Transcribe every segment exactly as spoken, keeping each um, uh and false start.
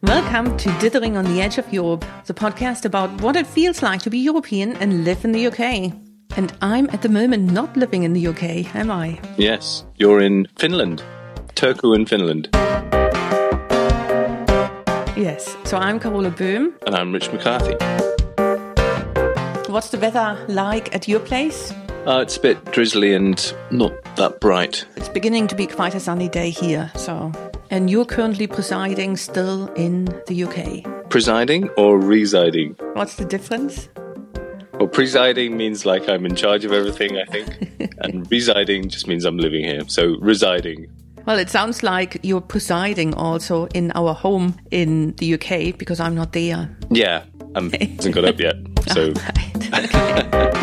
Welcome to Dithering on the Edge of Europe, the podcast about what it feels like to be European and live in the U K. And I'm at the moment not living in the U K, am I? Yes, you're in Finland. Turku in Finland. Yes, so I'm Carola Böhm. And I'm Rich McCarthy. What's the weather like at your place? Uh, it's a bit drizzly and not that bright. It's beginning to be quite a sunny day here, so... And you're currently presiding still in the U K. Presiding or residing? What's the difference? Well, presiding means like I'm in charge of everything, I think. And residing just means I'm living here. So residing. Well, it sounds like you're presiding also in our home in the U K because I'm not there. Yeah, I haven't got up yet. So. Oh, right. Okay.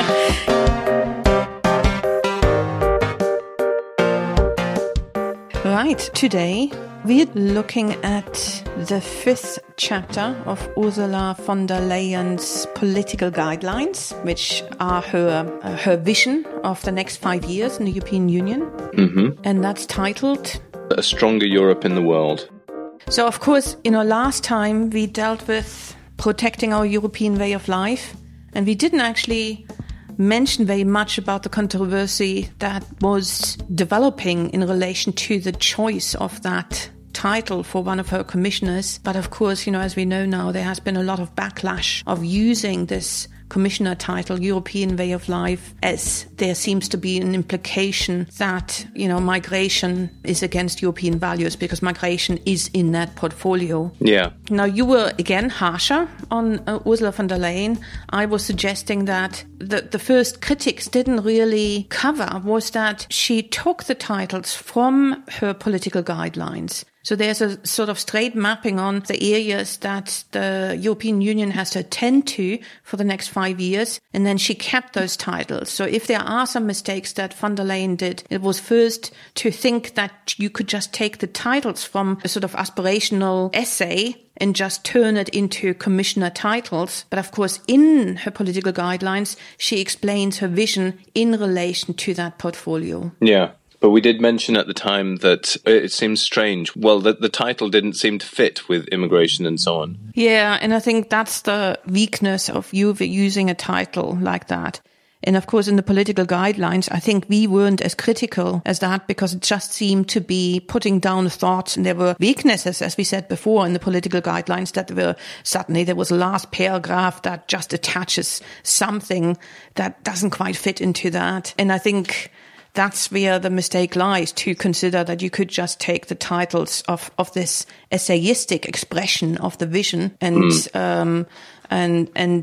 Right, today we're looking at the fifth chapter of Ursula von der Leyen's political guidelines, which are her uh, her vision of the next five years in the European Union. Mm-hmm. And that's titled... A Stronger Europe in the World. So, of course, you know, last time we dealt with protecting our European way of life, and we didn't actually... mention very much about the controversy that was developing in relation to the choice of that title for one of her commissioners. But of course, you know, as we know now, there has been a lot of backlash of using this commissioner title, European way of life, as there seems to be an implication that, you know, migration is against European values because migration is in that portfolio. Yeah. Now, you were, again, harsher on uh, Ursula von der Leyen. I was suggesting that the, the first critics didn't really cover was that she took the titles from her political guidelines. So there's a sort of straight mapping on the areas that the European Union has to attend to for the next five years. And then she kept those titles. So if there are some mistakes that von der Leyen did, it was first to think that you could just take the titles from a sort of aspirational essay and just turn it into commissioner titles. But of course, in her political guidelines, she explains her vision in relation to that portfolio. Yeah. But we did mention at the time that it seems strange. Well, that the title didn't seem to fit with immigration and so on. Yeah, and I think that's the weakness of you using a title like that. And of course, in the political guidelines, I think we weren't as critical as that because it just seemed to be putting down thoughts. And there were weaknesses, as we said before, in the political guidelines that were suddenly there was a last paragraph that just attaches something that doesn't quite fit into that. And I think... that's where the mistake lies, to consider that you could just take the titles of, of this essayistic expression of the vision and mm. um, and and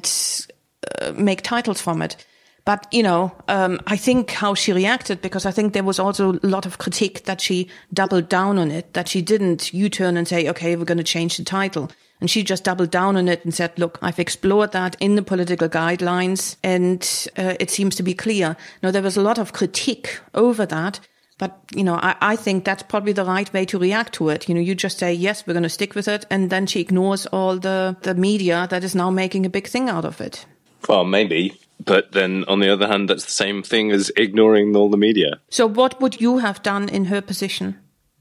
uh, make titles from it. But, you know, um, I think how she reacted, because I think there was also a lot of critique that she doubled down on it, that she didn't U-turn and say, okay, we're going to change the title. And she just doubled down on it and said, look, I've explored that in the political guidelines and uh, it seems to be clear. Now, there was a lot of critique over that, but, you know, I, I think that's probably the right way to react to it. You know, you just say, yes, we're going to stick with it. And then she ignores all the, the media that is now making a big thing out of it. Well, maybe. But then, on the other hand, that's the same thing as ignoring all the media. So what would you have done in her position?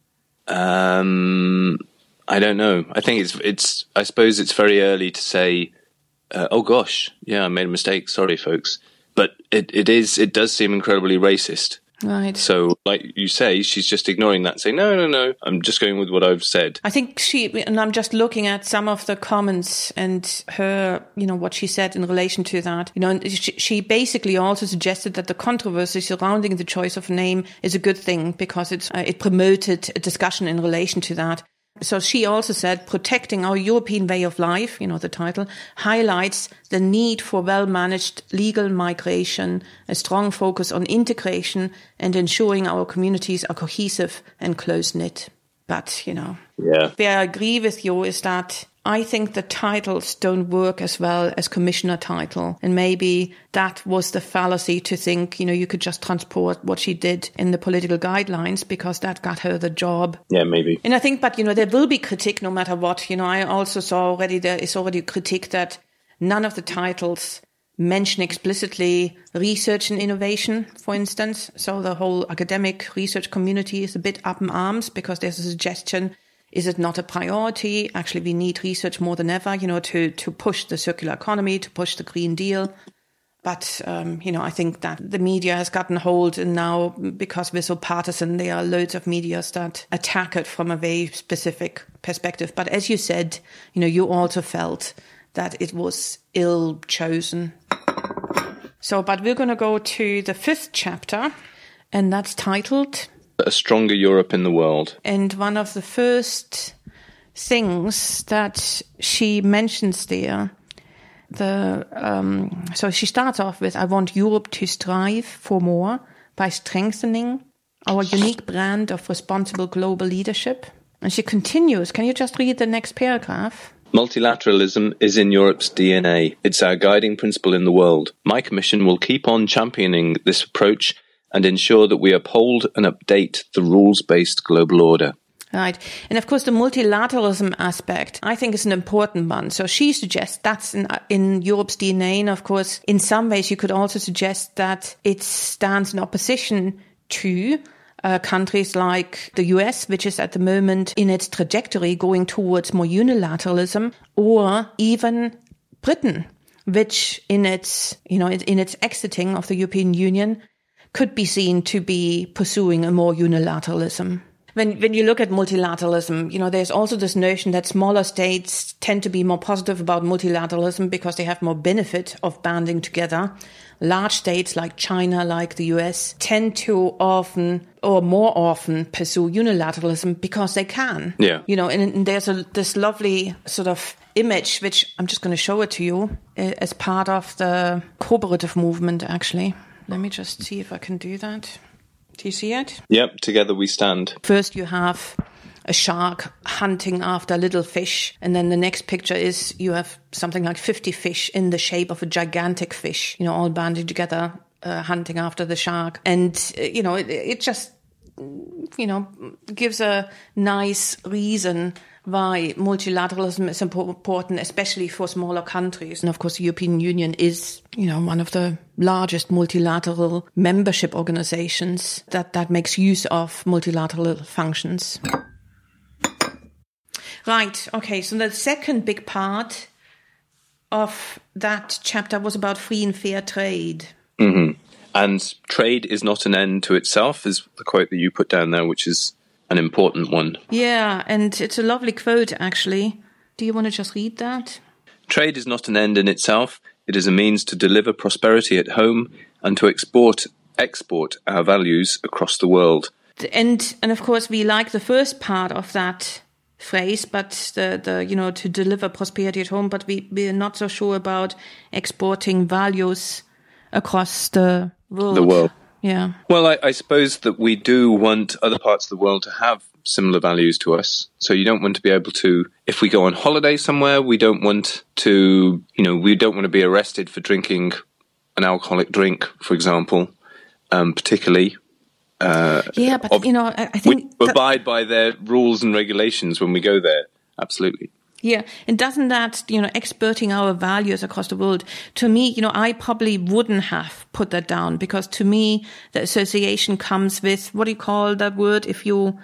Um... I don't know. I think it's, it's, I suppose it's very early to say, uh, oh gosh, yeah, I made a mistake. Sorry, folks. But it, it is, it does seem incredibly racist. Right. So, like you say, she's just ignoring that, saying, no, no, no, I'm just going with what I've said. I think she, and I'm just looking at some of the comments and her, you know, what she said in relation to that. You know, she, she basically also suggested that the controversy surrounding the choice of a name is a good thing because it's, uh, it promoted a discussion in relation to that. So she also said, protecting our European way of life, you know, the title, highlights the need for well-managed legal migration, a strong focus on integration and ensuring our communities are cohesive and close-knit. But, you know, yeah. Where I agree with you is that I think the titles don't work as well as commissioner title. And maybe that was the fallacy to think, you know, you could just transport what she did in the political guidelines because that got her the job. Yeah, maybe. And I think, but, you know, there will be critique no matter what. You know, I also saw already there is already critique that none of the titles mention explicitly research and innovation, for instance. So the whole academic research community is a bit up in arms because there's a suggestion Is it not a priority? Actually, we need research more than ever, you know, to, to push the circular economy, to push the Green Deal. But, um, you know, I think that the media has gotten hold, and now because we're so partisan, there are loads of media that attack it from a very specific perspective. But as you said, you know, you also felt that it was ill chosen. So, but we're going to go to the fifth chapter, and that's titled A Stronger Europe in the World. And one of the first things that she mentions there, the um, so she starts off with, I want Europe to strive for more by strengthening our unique brand of responsible global leadership. And she continues, can you just read the next paragraph? Multilateralism is in Europe's D N A. It's our guiding principle in the world. My Commission will keep on championing this approach and ensure that we uphold and update the rules-based global order. Right. And of course, the multilateralism aspect, I think, is an important one. So she suggests that's in, in Europe's D N A. And of course, in some ways, you could also suggest that it stands in opposition to uh, countries like the U S, which is at the moment in its trajectory going towards more unilateralism, or even Britain, which in its, you know, in its exiting of the European Union could be seen to be pursuing a more unilateralism. When when you look at multilateralism, you know, there's also this notion that smaller states tend to be more positive about multilateralism because they have more benefit of banding together. Large states like China, like the U S, tend to often or more often pursue unilateralism because they can. Yeah. You know, and, and there's a, this lovely sort of image, which I'm just going to show it to you, as part of the cooperative movement, actually. Let me just see if I can do that. Do you see it? Yep, together we stand. First you have a shark hunting after little fish, and then the next picture is you have something like fifty fish in the shape of a gigantic fish, you know, all banded together, uh, hunting after the shark. And, uh, you know, it, it just, you know, gives a nice reason why multilateralism is important, especially for smaller countries. And of course, the European Union is, you know, one of the largest multilateral membership organizations that, that makes use of multilateral functions. Right. Okay. So the second big part of that chapter was about free and fair trade. Mm-hmm. And trade is not an end to itself, is the quote that you put down there, which is an important one. Yeah, and it's a lovely quote, actually. Do you want to just read that? Trade is not an end in itself. It is a means to deliver prosperity at home and to export export our values across the world. And and of course, we like the first part of that phrase, but the, the you know, to deliver prosperity at home, but we, we're not so sure about exporting values across the world. The world. Yeah. Well, I, I suppose that we do want other parts of the world to have similar values to us. So you don't want to be able to, if we go on holiday somewhere, we don't want to, you know, we don't want to be arrested for drinking an alcoholic drink, for example, um, particularly. Uh, yeah, but, ob- you know, I, I think... We abide by their rules and regulations when we go there. Absolutely. Yeah, and doesn't that, you know, exporting our values across the world, to me, you know, I probably wouldn't have put that down, because to me, the association comes with, what do you call that word? If you,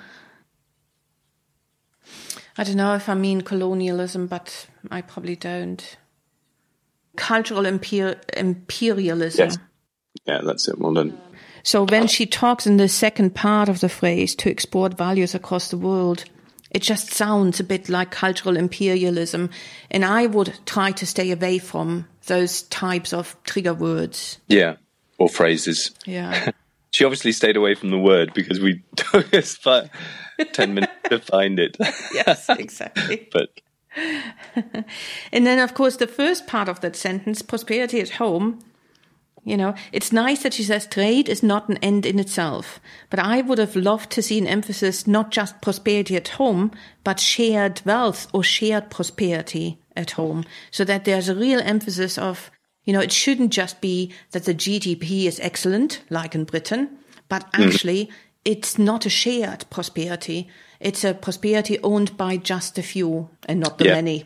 I don't know if I mean colonialism, but I probably don't. Cultural imper- imperialism. Yes. Yeah, that's it. Well done. So when she talks in the second part of the phrase, to export values across the world, it just sounds a bit like cultural imperialism. And I would try to stay away from those types of trigger words. Yeah, or phrases. Yeah. She obviously stayed away from the word because we took us about ten minutes to find it. Yes, exactly. But and then, of course, the first part of that sentence, prosperity at home, you know, it's nice that she says trade is not an end in itself, but I would have loved to see an emphasis, not just prosperity at home, but shared wealth or shared prosperity at home, so that there's a real emphasis of, you know, it shouldn't just be that the G D P is excellent, like in Britain, but actually mm. it's not a shared prosperity. It's a prosperity owned by just a few and not the yeah. many.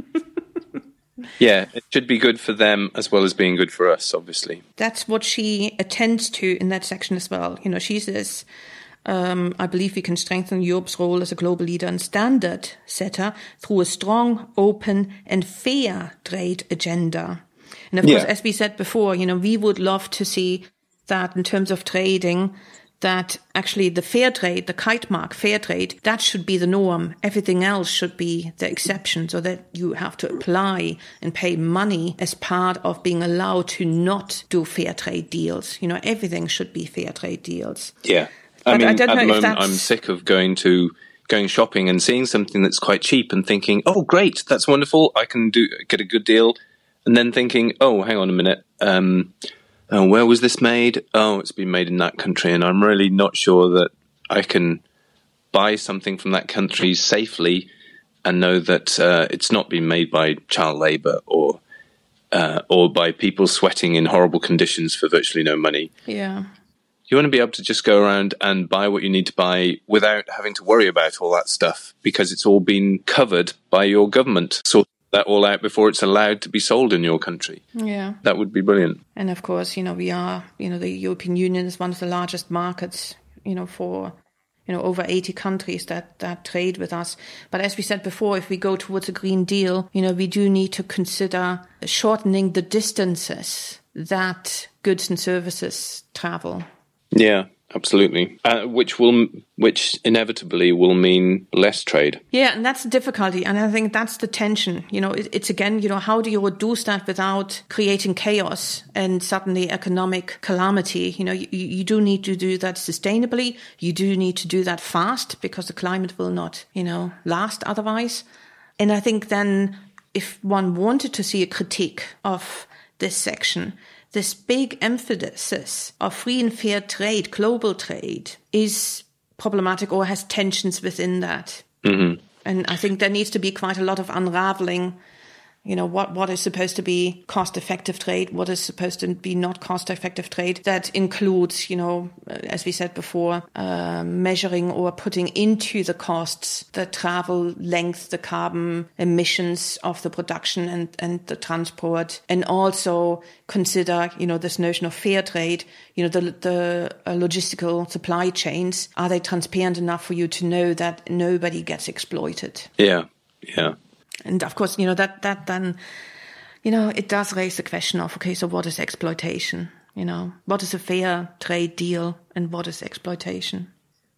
Yeah, it should be good for them as well as being good for us, obviously. That's what she attends to in that section as well. You know, she says, um, I believe we can strengthen Europe's role as a global leader and standard setter through a strong, open and fair trade agenda. And of yeah. course, as we said before, you know, we would love to see that in terms of trading, that actually the fair trade, the kite mark fair trade, that should be the norm. Everything else should be the exception, so that you have to apply and pay money as part of being allowed to not do fair trade deals. You know, everything should be fair trade deals. Yeah. I but mean, I don't at know the moment, if I'm sick of going to going shopping and seeing something that's quite cheap and thinking, oh, great, that's wonderful, I can do get a good deal. And then thinking, oh, hang on a minute, um, oh, where was this made? Oh, it's been made in that country, and I'm really not sure that I can buy something from that country safely and know that uh, it's not been made by child labour or uh, or by people sweating in horrible conditions for virtually no money. Yeah. You want to be able to just go around and buy what you need to buy without having to worry about all that stuff, because it's all been covered by your government. So that all out before it's allowed to be sold in your country. Yeah. That would be brilliant. And of course, you know, we are, you know, the European Union is one of the largest markets, you know, for, you know, over eighty countries that, that trade with us. But as we said before, if we go towards a Green Deal, you know, we do need to consider shortening the distances that goods and services travel. Yeah. Absolutely, uh, which will, which inevitably will mean less trade. Yeah, and that's the difficulty, and I think that's the tension. You know, it, it's again, you know, how do you reduce that without creating chaos and suddenly economic calamity? You know, you, you do need to do that sustainably. You do need to do that fast, because the climate will not, you know, last otherwise. And I think then, if one wanted to see a critique of this section, this big emphasis of free and fair trade, global trade, is problematic or has tensions within that. Mm-hmm. And I think there needs to be quite a lot of unraveling, you know, what, what is supposed to be cost-effective trade, what is supposed to be not cost-effective trade. That includes, you know, as we said before, uh, measuring or putting into the costs the travel length, the carbon emissions of the production and, and the transport, and also consider, you know, this notion of fair trade, you know, the, the uh, logistical supply chains. Are they transparent enough for you to know that nobody gets exploited? Yeah, yeah. And of course, you know, that, that then, you know, it does raise the question of, okay, so what is exploitation? You know, what is a fair trade deal and what is exploitation?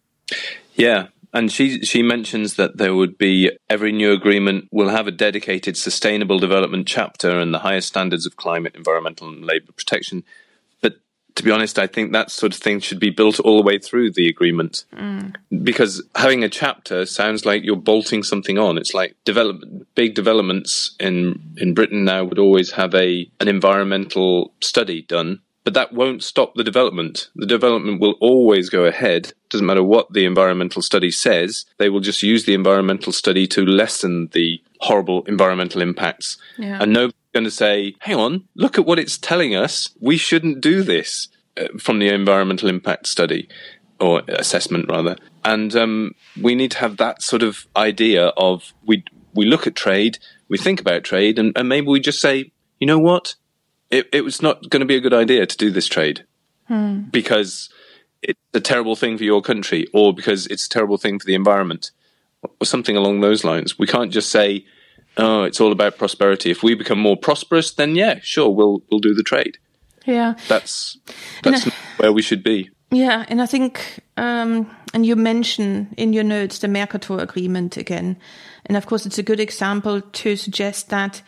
Yeah. And she she mentions that there would be, every new agreement will have a dedicated sustainable development chapter and the highest standards of climate, environmental and labour protection. But to be honest, I think that sort of thing should be built all the way through the agreement. Mm. Because having a chapter sounds like you're bolting something on. It's like develop, big developments in, in Britain now would always have a an environmental study done. But that won't stop the development. The development will always go ahead. Doesn't matter what the environmental study says. They will just use the environmental study to lessen the horrible environmental impacts. Yeah. And nobody's going to say, hang on, look at what it's telling us. We shouldn't do this uh, from the environmental impact study, or assessment rather. And um, we need to have that sort of idea of we we look at trade, we think about trade, and, and maybe we just say, you know what? It, it was not going to be a good idea to do this trade hmm. because it's a terrible thing for your country, or because it's a terrible thing for the environment, or something along those lines. We can't just say, oh, it's all about prosperity. If we become more prosperous, then yeah, sure, we'll we'll do the trade. Yeah. That's that's I, where we should be. Yeah, and I think, um, and you mention in your notes the Mercosur agreement again. And of course, it's a good example to suggest that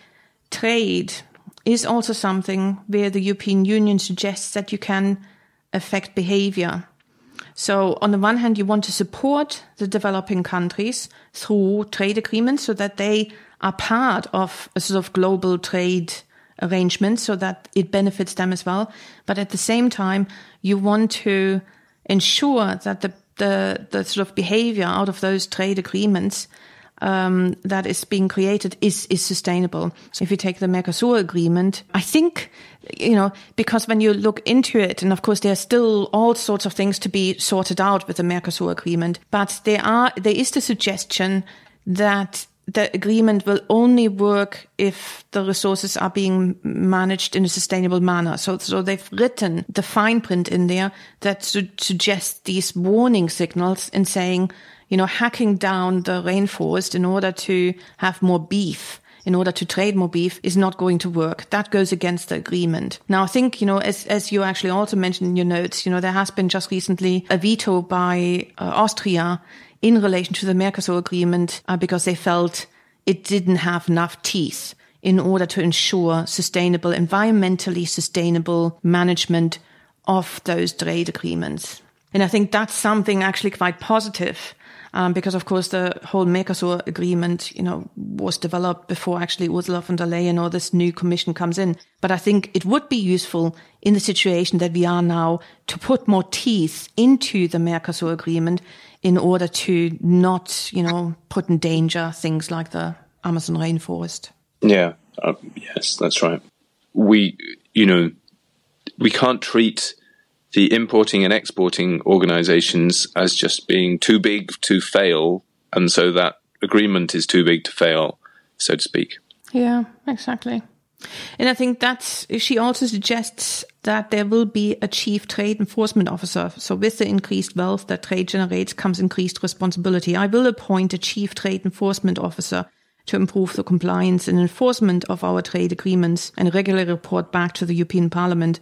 trade is also something where the European Union suggests that you can affect behavior. So on the one hand, you want to support the developing countries through trade agreements so that they are part of a sort of global trade arrangement so that it benefits them as well. But at the same time, you want to ensure that the, the, the sort of behavior out of those trade agreements Um, that is being created is, is sustainable. So if you take the Mercosur agreement, I think, you know, because when you look into it, and of course there are still all sorts of things to be sorted out with the Mercosur agreement, but there are, there is the suggestion that the agreement will only work if the resources are being managed in a sustainable manner. So, so they've written the fine print in there that su- suggests these warning signals in saying, you know, hacking down the rainforest in order to have more beef, in order to trade more beef, is not going to work. That goes against the agreement. Now, I think, you know, as, as you actually also mentioned in your notes, you know, there has been just recently a veto by uh, Austria in relation to the Mercosur agreement, uh, because they felt it didn't have enough teeth in order to ensure sustainable, environmentally sustainable management of those trade agreements. And I think that's something actually quite positive, um, because of course the whole Mercosur agreement, you know, was developed before actually Ursula von der Leyen or this new commission comes in. But I think it would be useful in the situation that we are now to put more teeth into the Mercosur agreement in order to not, you know, put in danger things like the Amazon rainforest. Yeah, uh, yes, that's right. We, you know, we can't treat the importing and exporting organizations as just being too big to fail, and so that agreement is too big to fail, so to speak. Yeah, exactly. And I think that's, she also suggests that there will be a chief trade enforcement officer. So with the increased wealth that trade generates comes increased responsibility. I will appoint a chief trade enforcement officer to improve the compliance and enforcement of our trade agreements and regularly report back to the European Parliament.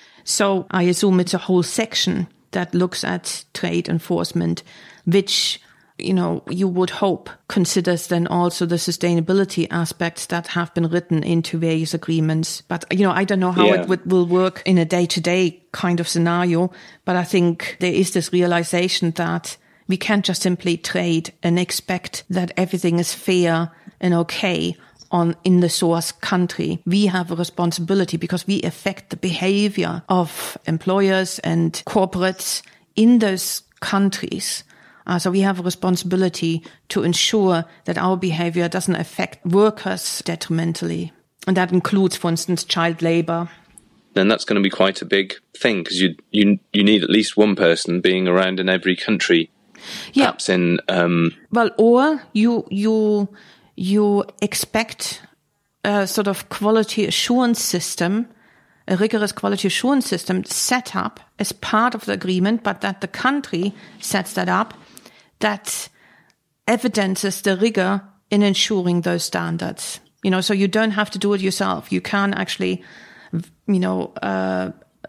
So I assume it's a whole section that looks at trade enforcement, which, you know, you would hope considers then also the sustainability aspects that have been written into various agreements. But, you know, I don't know how yeah. it would, will work in a day-to-day kind of scenario, but I think there is this realization that we can't just simply trade and expect that everything is fair and okay on in the source country. We have a responsibility because we affect the behavior of employers and corporates in those countries. Uh, so we have a responsibility to ensure that our behavior doesn't affect workers detrimentally. And that includes, for instance, child labor. Then that's going to be quite a big thing, because you, you, you need at least one person being around in every country. Yeah. Perhaps in... Um, well, or you, you, you expect a sort of quality assurance system, a rigorous quality assurance system set up as part of the agreement, but that the country sets that up, that evidences the rigor in ensuring those standards. You know, so you don't have to do it yourself. You can actually, you know, uh,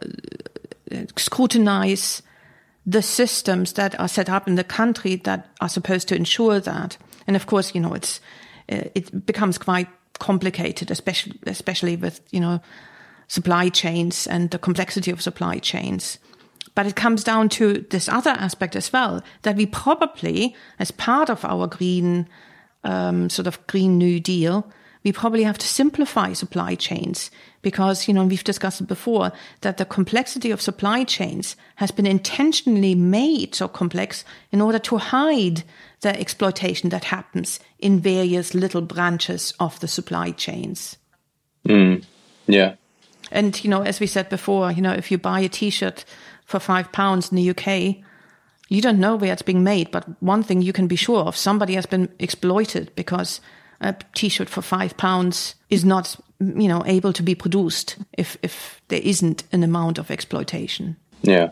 scrutinize the systems that are set up in the country that are supposed to ensure that. And of course, you know, it's, it becomes quite complicated, especially, especially with, you know, supply chains and the complexity of supply chains. But it comes down to this other aspect as well, that we probably, as part of our green, um, sort of Green New Deal, we probably have to simplify supply chains because, you know, we've discussed it before, that the complexity of supply chains has been intentionally made so complex in order to hide the exploitation that happens in various little branches of the supply chains. Mm, yeah. And, you know, as we said before, you know, if you buy a T-shirt for five pounds in the U K, you don't know where it's being made. But one thing you can be sure of, somebody has been exploited because a T-shirt for five pounds is not, you know, able to be produced if, if there isn't an amount of exploitation. Yeah.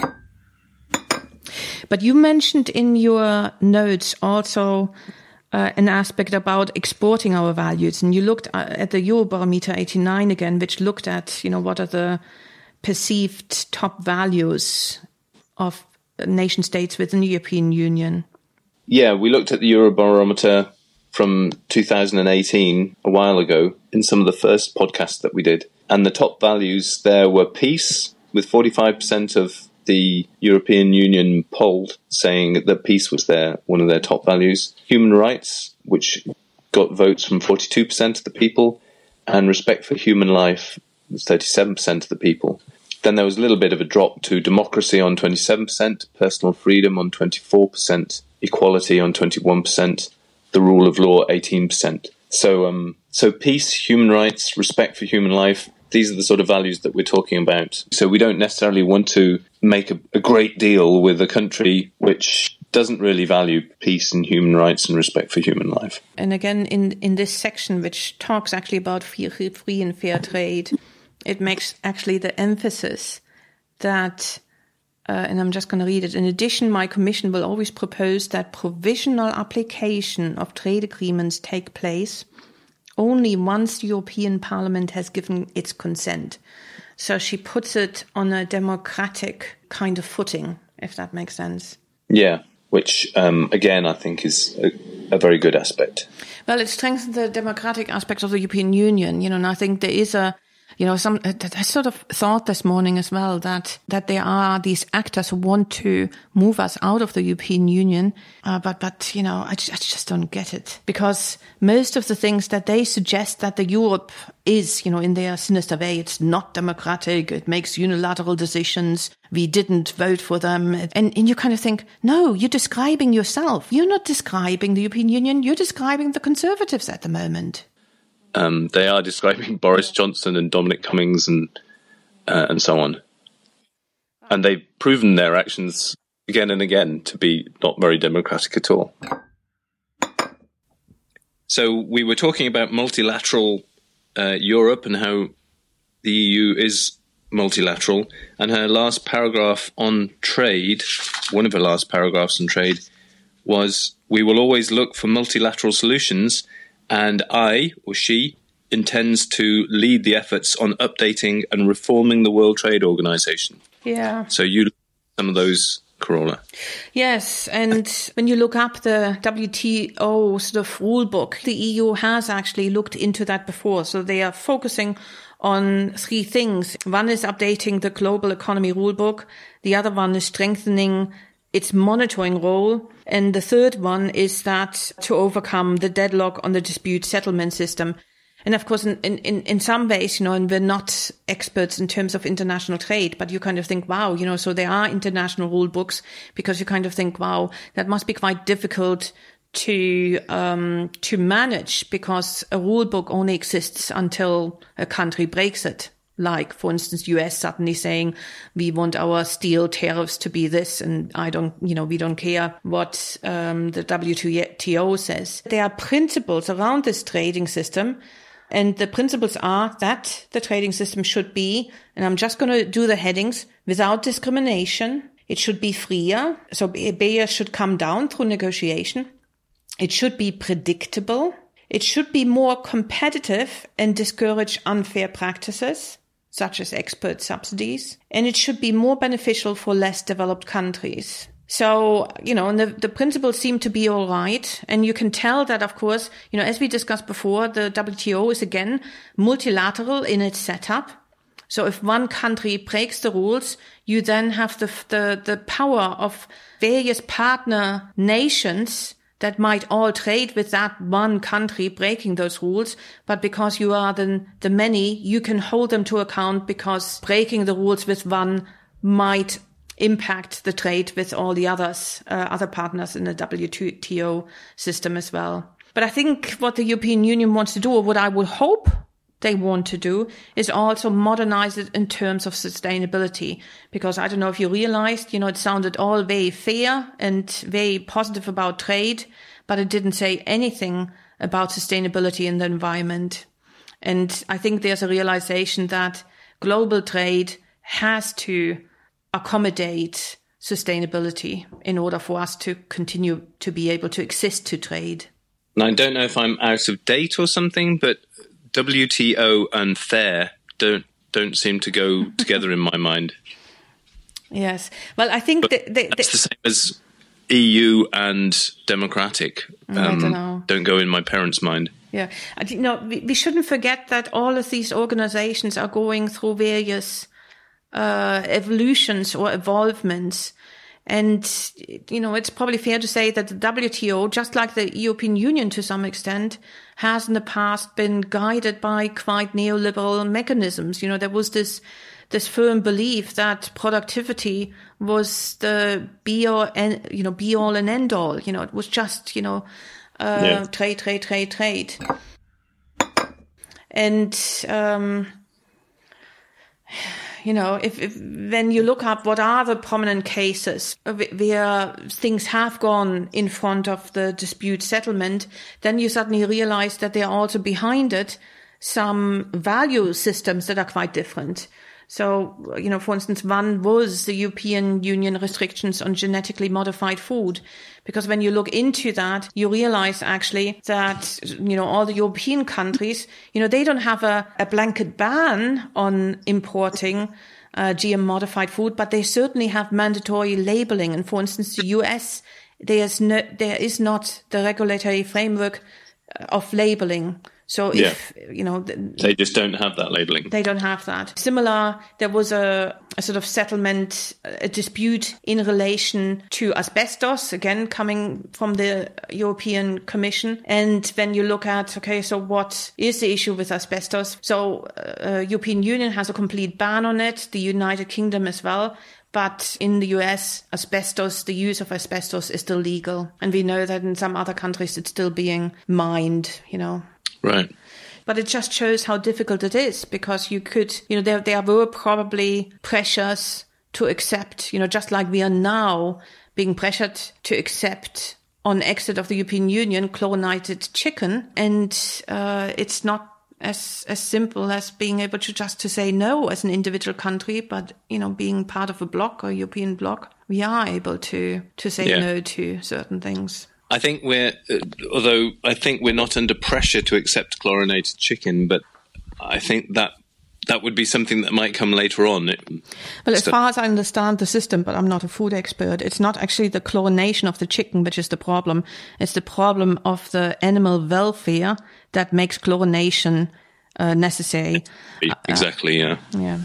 But you mentioned in your notes also uh, an aspect about exporting our values. And you looked at the Eurobarometer eighty-nine again, which looked at, you know, what are the perceived top values of nation states within the European Union. Yeah, we looked at the Eurobarometer from two thousand eighteen, a while ago, in some of the first podcasts that we did. And the top values there were peace, with forty-five percent of the European Union polled saying that peace was their one of their top values. Human rights, which got votes from forty-two percent of the people, and respect for human life was thirty-seven percent of the people. Then there was a little bit of a drop to democracy on twenty-seven percent, personal freedom on twenty-four percent, equality on twenty-one percent, the rule of law eighteen percent. So, um, so peace, human rights, respect for human life, these are the sort of values that we're talking about. So we don't necessarily want to make a, a great deal with a country which doesn't really value peace and human rights and respect for human life. And again, in, in this section, which talks actually about free, free and fair trade, it makes actually the emphasis that, uh, and I'm just going to read it, in addition, my commission will always propose that provisional application of trade agreements take place only once the European Parliament has given its consent. So she puts it on a democratic kind of footing, if that makes sense. Yeah, which, um, again, I think is a, a very good aspect. Well, it strengthens the democratic aspects of the European Union, you know, and I think there is a, you know, some, I sort of thought this morning as well that, that there are these actors who want to move us out of the European Union. Uh, but, but, you know, I just, I just don't get it, because most of the things that they suggest that the Europe is, you know, in their sinister way, it's not democratic. It makes unilateral decisions. We didn't vote for them. And, and you kind of think, no, you're describing yourself. You're not describing the European Union. You're describing the Conservatives at the moment. Um, they are describing Boris Johnson and Dominic Cummings and uh, and so on. And they've proven their actions again and again to be not very democratic at all. So we were talking about multilateral uh, Europe and how the E U is multilateral. And her last paragraph on trade, one of her last paragraphs on trade, was, we will always look for multilateral solutions, and I, or she, intends to lead the efforts on updating and reforming the World Trade Organization. Yeah. So you look at some of those, Carola. Yes, and when you look up the W T O sort of rule book, the E U has actually looked into that before. So they are focusing on three things. One is updating the global economy rule book. The other one is strengthening its monitoring role. And the third one is that to overcome the deadlock on the dispute settlement system. And of course, in, in, in some ways, you know, and we're not experts in terms of international trade, but you kind of think, wow, you know, so there are international rule books, because you kind of think, wow, that must be quite difficult to, um, to manage, because a rule book only exists until a country breaks it. Like, for instance, U S suddenly saying, we want our steel tariffs to be this, and I don't, you know, we don't care what um, the W T O says. There are principles around this trading system, and the principles are that the trading system should be, and I'm just going to do the headings, without discrimination. It should be freer, so barriers should come down through negotiation. It should be predictable. It should be more competitive and discourage unfair practices, such as export subsidies, and it should be more beneficial for less developed countries. So, you know, and the, the principles seem to be all right. And you can tell that, of course, you know, as we discussed before, the W T O is again multilateral in its setup. So if one country breaks the rules, you then have the, the, the power of various partner nations that might all trade with that one country breaking those rules. But because you are the, the many, you can hold them to account, because breaking the rules with one might impact the trade with all the others, uh, other partners in the W T O system as well. But I think what the European Union wants to do, or what I would hope they want to do, is also modernize it in terms of sustainability. Because I don't know if you realized, you know, it sounded all very fair and very positive about trade, but it didn't say anything about sustainability in the environment. And I think there's a realization that global trade has to accommodate sustainability in order for us to continue to be able to exist to trade. And I don't know if I'm out of date or something, but W T O and fair don't don't seem to go together in my mind. Yes. Well, I think the, the, that's the, the same as E U and democratic. Um, I don't know. Don't go in my parents' mind. Yeah. You know, we, we shouldn't forget that all of these organizations are going through various uh, evolutions or evolvements. And, you know, it's probably fair to say that the W T O, just like the European Union to some extent, has in the past been guided by quite neoliberal mechanisms. You know, there was this this firm belief that productivity was the be all and, you know, be all and end all. You know, it was just, you know, uh, yeah. trade, trade, trade, trade. And, um, you know, if, if when you look up what are the prominent cases where things have gone in front of the dispute settlement, then you suddenly realize that there are also behind it some value systems that are quite different. So, you know, for instance, one was the European Union restrictions on genetically modified food. Because when you look into that, you realize actually that, you know, all the European countries, you know, they don't have a, a blanket ban on importing uh, G M modified food, but they certainly have mandatory labeling. And for instance, the U S, there's no, there is not the regulatory framework of labeling. So if, yeah. you know... They just don't have that labeling. They don't have that. Similar, there was a, a sort of settlement, a dispute in relation to asbestos, again, coming from the European Commission. And when you look at, okay, so what is the issue with asbestos? So uh, European Union has a complete ban on it, the United Kingdom as well. But in the U S, asbestos, the use of asbestos is still legal. And we know that in some other countries it's still being mined, you know. Right. But it just shows how difficult it is, because you could, you know, there, there were probably pressures to accept, you know, just like we are now being pressured to accept on exit of the European Union chlorinated chicken. And uh, it's not as as simple as being able to just to say no as an individual country, but, you know, being part of a bloc or European bloc, we are able to, to say yeah. no to certain things. I think we're, although I think we're not under pressure to accept chlorinated chicken, but I think that that would be something that might come later on. Well, as far as I understand the system, but I'm not a food expert, it's not actually the chlorination of the chicken which is the problem. It's the problem of the animal welfare that makes chlorination uh, necessary. Exactly, uh, yeah. Yeah.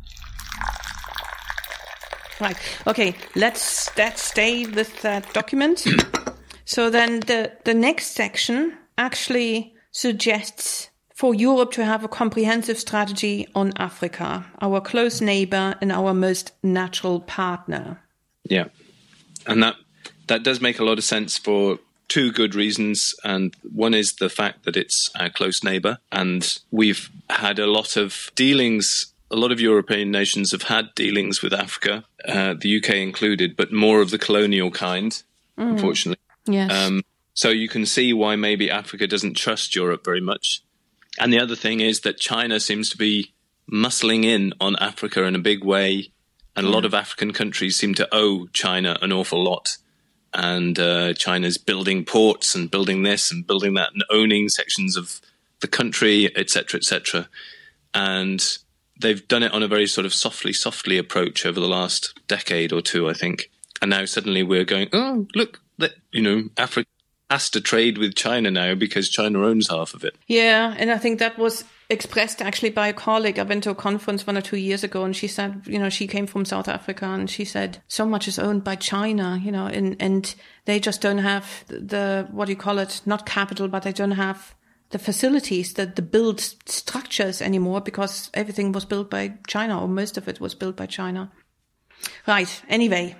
Right. Okay, let's, let's stay with that document. So then the, the next section actually suggests for Europe to have a comprehensive strategy on Africa, our close neighbor and our most natural partner. Yeah. And that that does make a lot of sense for two good reasons. And one is the fact that it's our close neighbor. And we've had a lot of dealings, a lot of European nations have had dealings with Africa, uh, the U K included, but more of the colonial kind, mm. unfortunately. Yes. Um, so you can see why maybe Africa doesn't trust Europe very much. And the other thing is that China seems to be muscling in on Africa in a big way. And a lot of African countries seem to owe China an awful lot. And uh, China's building ports and building this and building that and owning sections of the country, et cetera, et cetera. And they've done it on a very sort of softly, softly approach over the last decade or two, I think. And now suddenly we're going, oh, look, that, you know, Africa has to trade with China now because China owns half of it. Yeah, and I think that was expressed actually by a colleague. I went to a conference one or two years ago, and she said, you know, she came from South Africa, and she said, so much is owned by China, you know, and, and they just don't have the, what do you call it, not capital, but they don't have the facilities, the, the built structures anymore, because everything was built by China, or most of it was built by China. Right, anyway,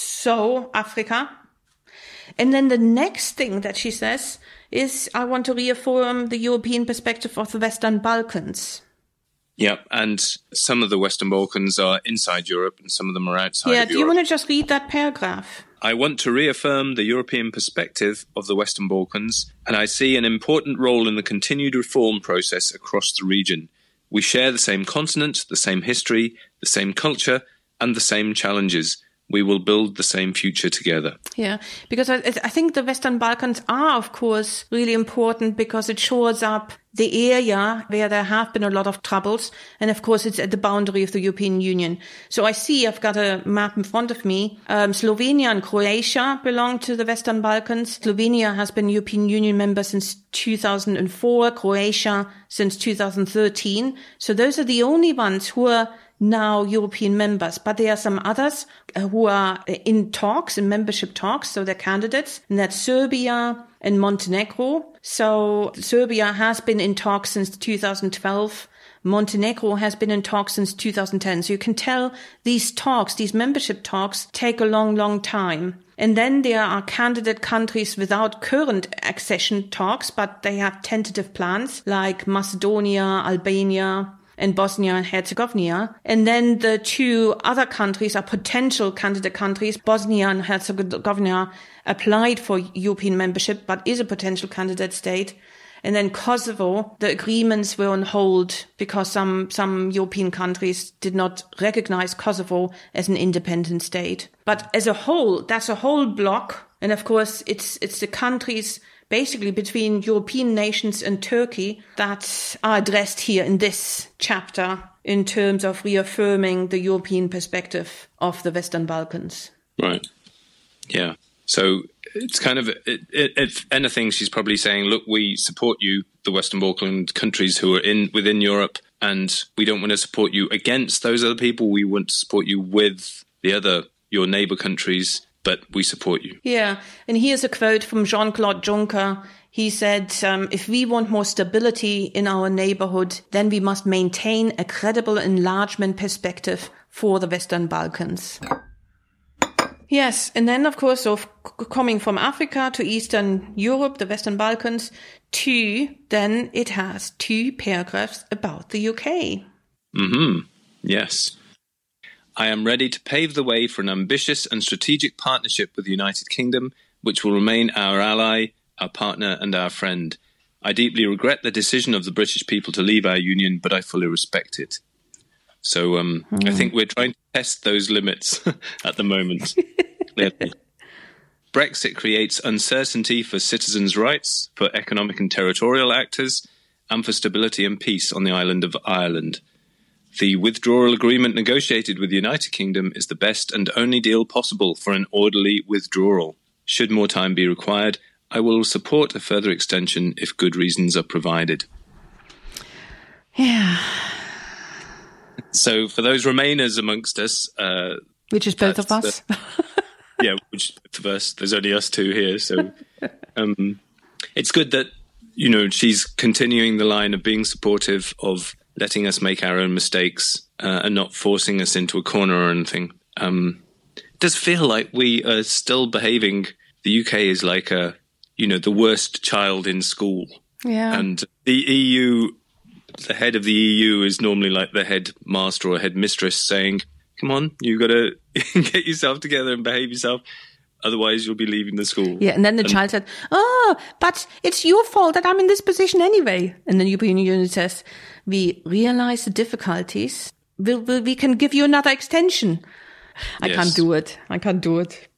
so Africa. And then the next thing that she says is, I want to reaffirm the European perspective of the Western Balkans. Yeah, and some of the Western Balkans are inside Europe and some of them are outside yeah, of Europe. Yeah, do you want to just read that paragraph? I want to reaffirm the European perspective of the Western Balkans, and I see an important role in the continued reform process across the region. We share the same continent, the same history, the same culture, and the same challenges. We will build the same future together. Yeah, because I, I think the Western Balkans are, of course, really important because it shores up the area where there have been a lot of troubles. And of course, it's at the boundary of the European Union. So I see, I've got a map in front of me. Um, Slovenia and Croatia belong to the Western Balkans. Slovenia has been European Union member since two thousand four, Croatia since two thousand thirteen. So those are the only ones who are now European members, but there are some others who are in talks, in membership talks, so they're candidates, and that's Serbia and Montenegro. So Serbia has been in talks since two thousand twelve. Montenegro has been in talks since two thousand ten. So you can tell these talks, these membership talks, take a long, long time. And then there are candidate countries without current accession talks, but they have tentative plans, like Macedonia, Albania, and Bosnia and Herzegovina. And then the two other countries are potential candidate countries. Bosnia and Herzegovina applied for European membership, but is a potential candidate state. And then Kosovo, the agreements were on hold because some, some European countries did not recognize Kosovo as an independent state. But as a whole, that's a whole block. And of course, it's, it's the countries basically between European nations and Turkey that are addressed here in this chapter in terms of reaffirming the European perspective of the Western Balkans. Right. Yeah. So it's kind of, it, it, if anything, she's probably saying, look, we support you, the Western Balkan countries who are in within Europe, and we don't want to support you against those other people. We want to support you with the other, your neighbor countries, but we support you. Yeah. And here's a quote from Jean-Claude Juncker. He said, um, if we want more stability in our neighborhood, then we must maintain a credible enlargement perspective for the Western Balkans. Yes, and then, of course, so coming from Africa to Eastern Europe, the Western Balkans, to, then it has two paragraphs about the U K. Mm-hmm. Yes. I am ready to pave the way for an ambitious and strategic partnership with the United Kingdom, which will remain our ally, our partner, and our friend. I deeply regret the decision of the British people to leave our union, but I fully respect it. So um, mm. I think we're trying to test those limits at the moment. Brexit creates uncertainty for citizens' rights, for economic and territorial actors, and for stability and peace on the island of Ireland. The withdrawal agreement negotiated with the United Kingdom is the best and only deal possible for an orderly withdrawal. Should more time be required, I will support a further extension if good reasons are provided. Yeah. So for those Remainers amongst us... Uh, which is both of us. The, yeah, which is both of us. There's only us two here. So um, it's good that, you know, she's continuing the line of being supportive of letting us make our own mistakes uh, and not forcing us into a corner or anything. Um, it does feel like we are still behaving... The U K is like a, you know, the worst child in school. Yeah. And the E U... The head of the E U is normally like the head master or head mistress saying, come on, you got to get yourself together and behave yourself. Otherwise, you'll be leaving the school. Yeah, and then the and, child said, oh, but it's your fault that I'm in this position anyway. And then the European Union says, we realize the difficulties. We'll, we'll, we can give you another extension. I yes. can't do it. I can't do it.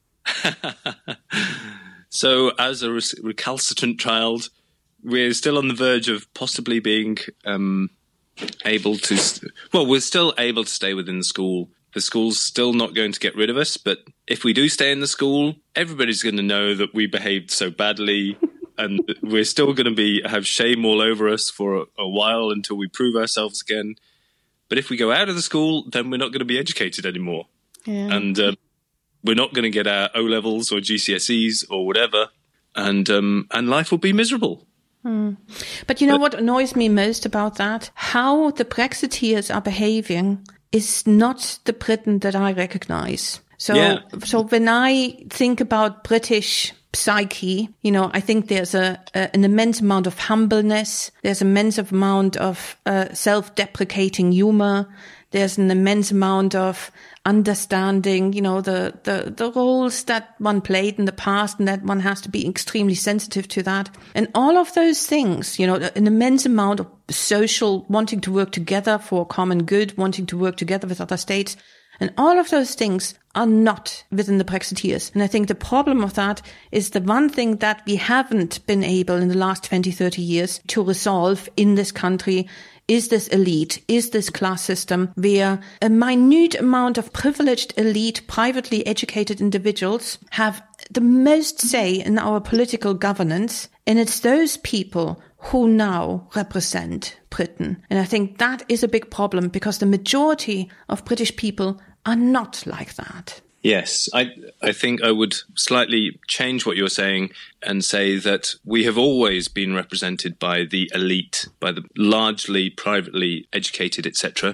So as a recalcitrant child, we're still on the verge of possibly being um, able to... St- well, we're still able to stay within the school. The school's still not going to get rid of us, but if we do stay in the school, everybody's going to know that we behaved so badly, and we're still going to be have shame all over us for a, a while until we prove ourselves again. But if we go out of the school, then we're not going to be educated anymore. Yeah. And um, we're not going to get our O-levels or G C S Es or whatever, and um, and life will be miserable. Hmm. But you know what annoys me most about that? How the Brexiteers are behaving is not the Britain that I recognize. So, yeah. so when I think about British psyche, you know, I think there's a, a an immense amount of humbleness. There's an immense amount of uh, self-deprecating humor. There's an immense amount of understanding, you know, the, the, the roles that one played in the past, and that one has to be extremely sensitive to that. And all of those things, you know, an immense amount of social, wanting to work together for common good, wanting to work together with other states. And all of those things are not within the Brexiteers. And I think the problem of that is the one thing that we haven't been able in the last twenty, thirty years to resolve in this country is this elite, is this class system where a minute amount of privileged elite, privately educated individuals have the most say in our political governance. And it's those people who now represent Britain. And I think that is a big problem because the majority of British people are not like that. Yes, I I think I would slightly change what you're saying and say that we have always been represented by the elite, by the largely privately educated, et cetera.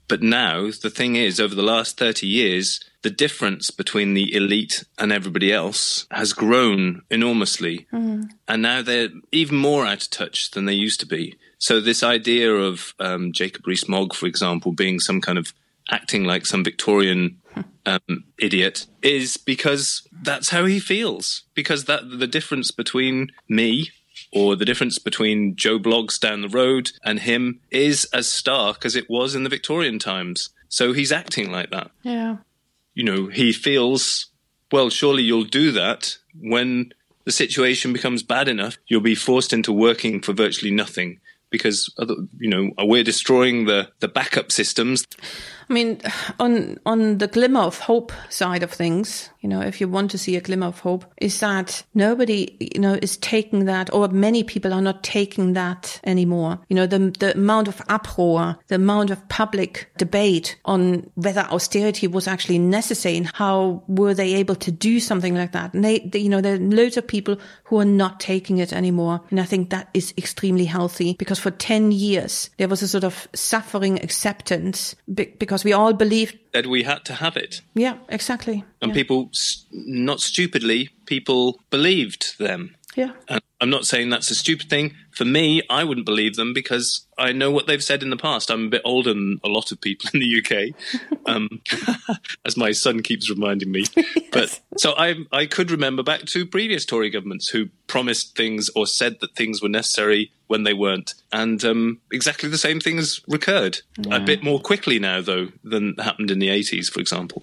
But now, the thing is, over the last thirty years, the difference between the elite and everybody else has grown enormously. Mm. And now they're even more out of touch than they used to be. So this idea of um, Jacob Rees-Mogg, for example, being some kind of acting like some Victorian um, idiot is because that's how he feels. Because that the difference between me or the difference between Joe Bloggs down the road and him is as stark as it was in the Victorian times. So he's acting like that. Yeah. You know, he feels, well, surely you'll do that when the situation becomes bad enough. You'll be forced into working for virtually nothing because, you know, we're destroying the, the backup systems. I mean, on on the glimmer of hope side of things, you know, if you want to see a glimmer of hope, is that nobody, you know, is taking that, or many people are not taking that anymore. You know, the the amount of uproar, the amount of public debate on whether austerity was actually necessary and how were they able to do something like that. And they, they you know, there are loads of people who are not taking it anymore. And I think that is extremely healthy because for ten years, there was a sort of suffering acceptance because Because we all believed that we had to have it. Yeah, exactly. And yeah. people, not stupidly, people believed them. Yeah. And I'm not saying that's a stupid thing. For me, I wouldn't believe them because I know what they've said in the past. I'm a bit older than a lot of people in the U K, um, as my son keeps reminding me. Yes. But so I, I could remember back to previous Tory governments who promised things or said that things were necessary when they weren't. And um, exactly the same things recurred. Yeah. A bit more quickly now, though, than happened in the eighties, for example.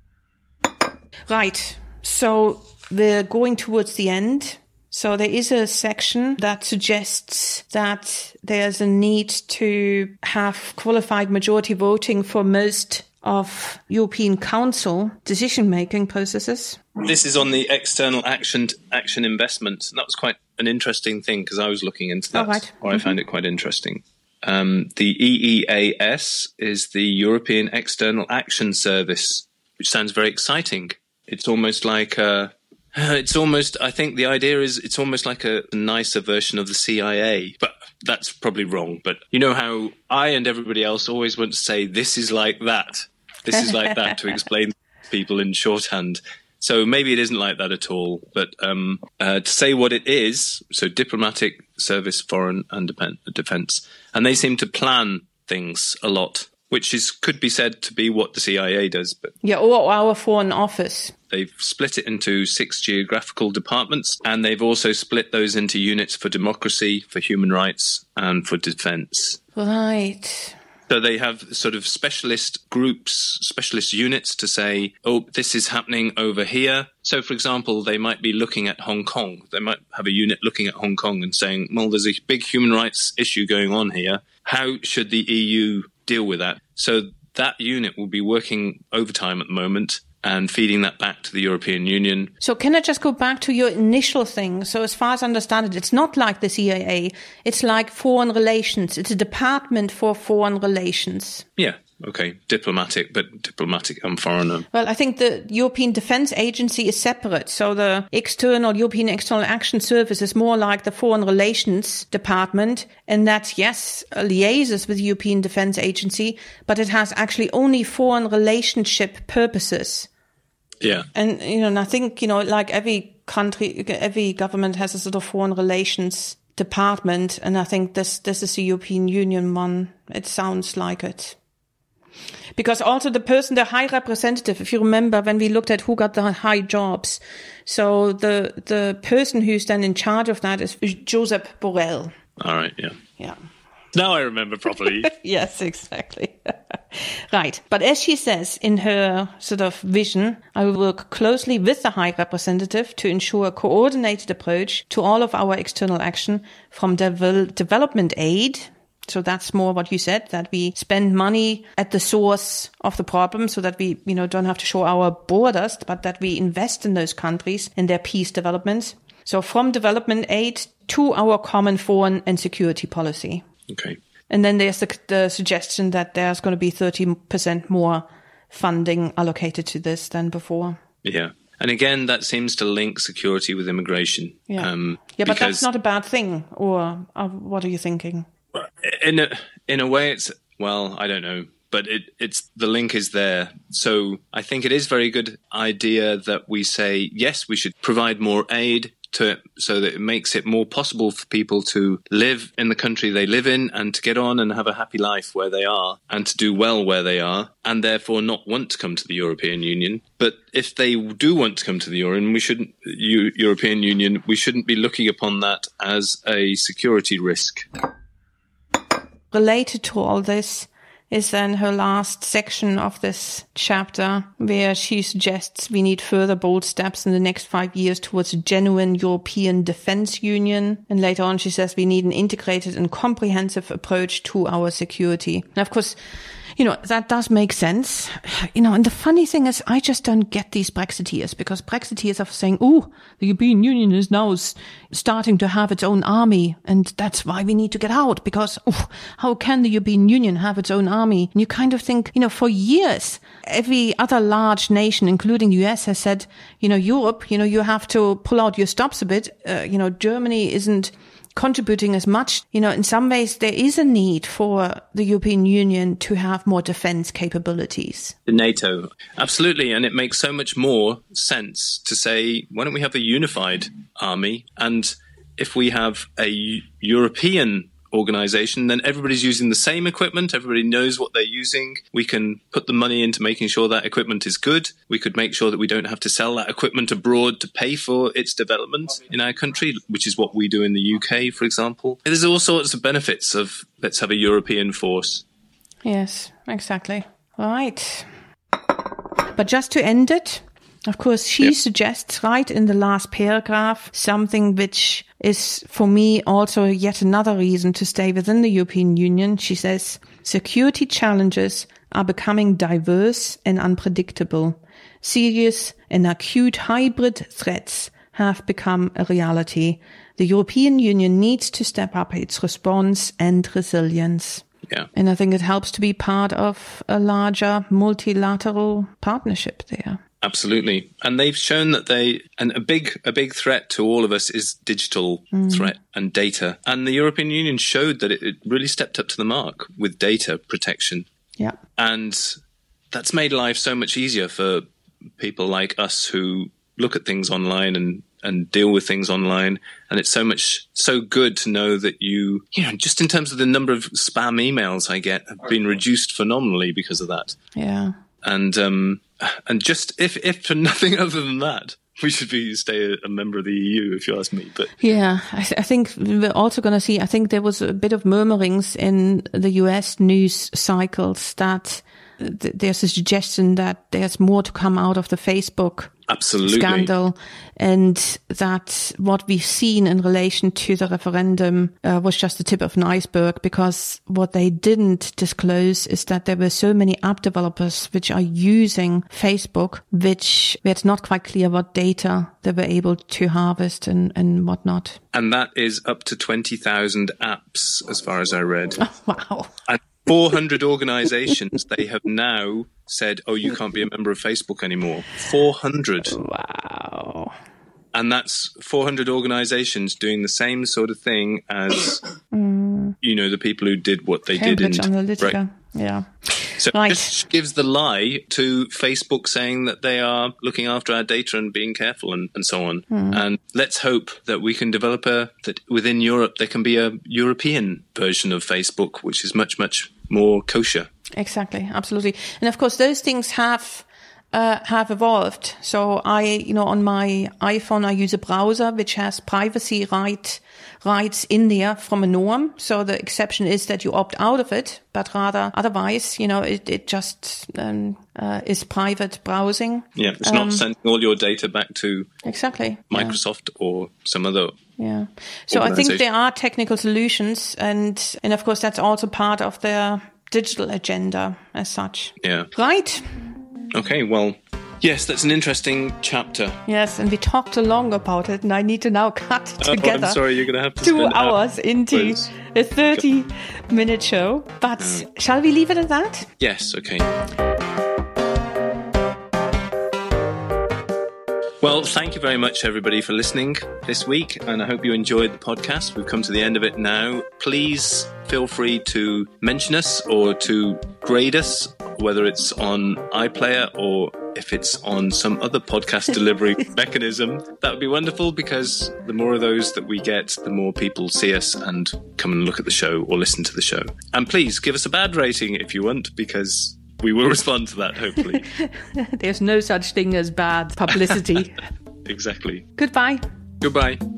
Right. So we're going towards the end. So there is a section that suggests that there's a need to have qualified majority voting for most of European Council decision-making processes. This is on the external action action investment. And that was quite an interesting thing because I was looking into that, oh, right. or mm-hmm. I found it quite interesting. Um, the E E A S is the European External Action Service, which sounds very exciting. It's almost like a... It's almost, I think the idea is it's almost like a nicer version of the C I A, but that's probably wrong. But you know how I and everybody else always want to say, this is like that. This is like that to explain to people in shorthand. So maybe it isn't like that at all. But um, uh, to say what it is, so diplomatic service, foreign and defence, and they seem to plan things a lot, which is could be said to be what the C I A does. But yeah, or our Foreign Office. They've split it into six geographical departments, and they've also split those into units for democracy, for human rights, and for defence. Right. So they have sort of specialist groups, specialist units to say, oh, this is happening over here. So, for example, they might be looking at Hong Kong. They might have a unit looking at Hong Kong and saying, well, there's a big human rights issue going on here. How should the E U deal with that? So that unit will be working overtime at the moment and feeding that back to the European Union. So can I just go back to your initial thing? So as far as I understand it, it's not like the C I A. It's like foreign relations. It's a department for foreign relations. Yeah. Okay. Diplomatic, but diplomatic and foreign. Well, I think the European Defence Agency is separate. So the external European External Action Service is more like the Foreign Relations Department. And that, yes, liaises with the European Defence Agency, but it has actually only foreign relationship purposes. Yeah. And, you know, and I think, you know, like every country, every government has a sort of foreign relations department. And I think this, this is the European Union one. It sounds like it. Because also the person, the high representative, if you remember when we looked at who got the high jobs. So the, the person who's then in charge of that is Josep Borrell. All right. Yeah. Yeah. Now I remember properly. Yes, exactly. Right. But as she says in her sort of vision, I will work closely with the High Representative to ensure a coordinated approach to all of our external action from devel- development aid. So that's more what you said, that we spend money at the source of the problem so that we, you know, don't have to show our borders, but that we invest in those countries in their peace development. So from development aid to our common foreign and security policy. Okay. And then there's the, the suggestion that there's going to be thirty percent more funding allocated to this than before. Yeah. And again, that seems to link security with immigration. Yeah, um, yeah but that's not a bad thing. Or uh, what are you thinking? In a, in a way, it's, well, I don't know. but it, it's the link is there. So I think it is a very good idea that we say, yes, we should provide more aid to it so that it makes it more possible for people to live in the country they live in and to get on and have a happy life where they are and to do well where they are and therefore not want to come to the European Union. But if they do want to come to the Euro, we shouldn't, U- European Union, we shouldn't be looking upon that as a security risk. Related to all this is then her last section of this chapter, where she suggests we need further bold steps in the next five years towards a genuine European defense union. And later on she says we need an integrated and comprehensive approach to our security. And of course, you know, that does make sense. You know, and the funny thing is, I just don't get these Brexiteers, because Brexiteers are saying, oh, the European Union is now s- starting to have its own army, and that's why we need to get out, because oh, how can the European Union have its own army? And you kind of think, you know, for years, every other large nation, including the U S, has said, you know, Europe, you know, you have to pull out your stops a bit. Uh, you know, Germany isn't contributing as much. You know, in some ways there is a need for the European Union to have more defense capabilities. The NATO, absolutely. And it makes so much more sense to say, why don't we have a unified army? And if we have a European organization, then everybody's using the same equipment. Everybody knows what they're using. We can put the money into making sure that equipment is good. We could make sure that we don't have to sell that equipment abroad to pay for its development in our country, which is what we do in the U K, for example. There's all sorts of benefits of let's have a European force. Yes, exactly. Right. But just to end it, of course, she yep. suggests right in the last paragraph something which is, for me, also yet another reason to stay within the European Union. She says, security challenges are becoming diverse and unpredictable. Serious and acute hybrid threats have become a reality. The European Union needs to step up its response and resilience. Yeah. And I think it helps to be part of a larger multilateral partnership there. Absolutely. And they've shown that they, and a big, a big threat to all of us is digital mm. threat and data. And the European Union showed that it, it really stepped up to the mark with data protection. Yeah. And that's made life so much easier for people like us who look at things online and, and deal with things online. And it's so much, so good to know that you, you know, just in terms of the number of spam emails I get have been reduced phenomenally because of that. Yeah. And, um, and just if, if for nothing other than that, we should be stay a, a member of the E U, if you ask me. But yeah, I, th- I think we're also going to see, I think there was a bit of murmurings in the U S news cycles that th- there's a suggestion that there's more to come out of the Facebook Absolutely. scandal, and that what we've seen in relation to the referendum uh, was just the tip of an iceberg, because what they didn't disclose is that there were so many app developers which are using Facebook, which where it's not quite clear what data they were able to harvest and, and whatnot. And that is up to twenty thousand apps, as far as I read. Oh, wow. And four hundred organizations, they have now said, oh, you can't be a member of Facebook anymore. four hundred. Wow. And that's four hundred organizations doing the same sort of thing as, mm. you know, the people who did what they Cambridge did. In, Analytica. right. Yeah. So right. it just gives the lie to Facebook saying that they are looking after our data and being careful and, and so on. Mm. And let's hope that we can develop a, that within Europe there can be a European version of Facebook, which is much, much more kosher. Exactly. Absolutely. And of course, those things have Uh, have evolved. So I, you know, on my iPhone, I use a browser which has privacy right, rights in there from a norm. So the exception is that you opt out of it, but rather otherwise, you know, it, it just um, uh, is private browsing. Yeah, it's um, not sending all your data back to exactly Microsoft yeah. or some other. Yeah. So I think there are technical solutions, and and of course that's also part of their digital agenda as such. Yeah. Right. Okay, well, yes, that's an interesting chapter. Yes, and we talked too long about it, and I need to now cut together. Oh, I'm sorry, you're going to have to two spend hours into hours. a thirty-minute show. But uh, shall we leave it at that? Yes, okay. Well, thank you very much, everybody, for listening this week, and I hope you enjoyed the podcast. We've come to the end of it now. Please feel free to mention us or to grade us, whether it's on iPlayer or if it's on some other podcast delivery mechanism. That would be wonderful, because the more of those that we get, the more people see us and come and look at the show or listen to the show. And please give us a bad rating if you want, because we will respond to that, hopefully. There's no such thing as bad publicity. Exactly. Goodbye. Goodbye.